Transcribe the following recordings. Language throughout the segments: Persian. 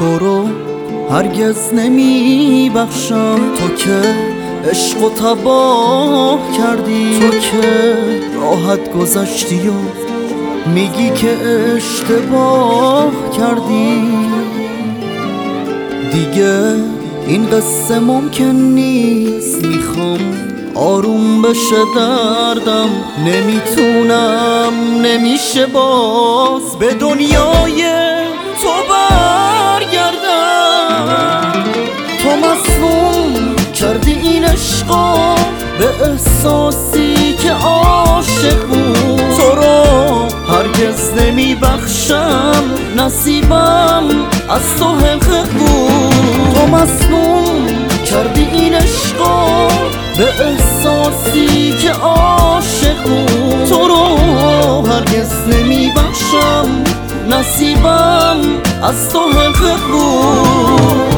تو رو هرگز نمی بخشم، تو که عشق و تباه کردی، تو که راحت گذشتی و میگی که اشتباه کردی. دیگه این قصه ممکن نیست، میخوام آروم بشه دردم، نمیتونم نمیشه باز به دنیای تو برگردم. تو مظلوم کردی این عشقا به احساسی که عاشق بود، تو رو هرگز نمیبخشم، نصیبم از تو حقیق بود. تو مظلوم کردی این عشقا به احساسی که عاشق بود، تو رو هرگز نمیبخشم، نصیبم از تو حقیق بود.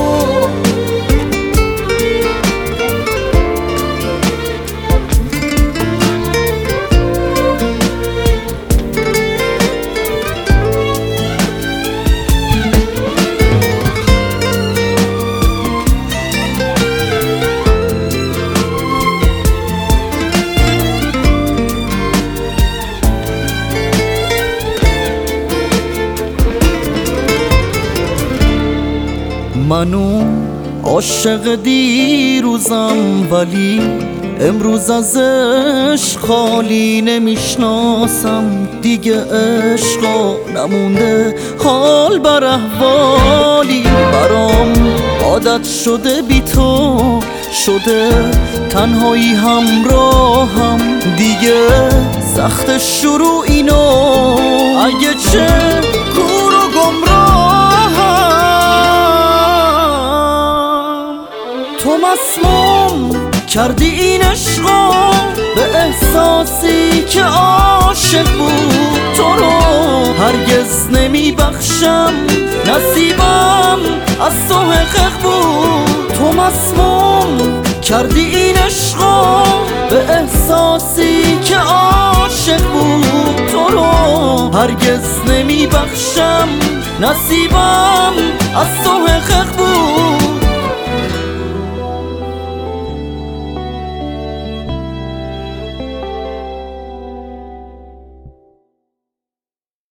منو عاشق دیروزم، ولی امروز از عشق خالی نمیشناسم دیگه. عشقا نمونده حال بر احوالی، برام عادت شده بی تو، شده تنهایی همراهم دیگه. سخت شروع اینو اگه چه کور و گمراهم. تو مظلوم کردی این عشقا به احساسی که عاشق بود، تو رو هرگز نمیبخشم، نصیبم از تو حقیق بود. تو مظلوم کردی این عشقا به احساسی که عاشق بود، تو رو هرگز نمیبخشم، نصیبم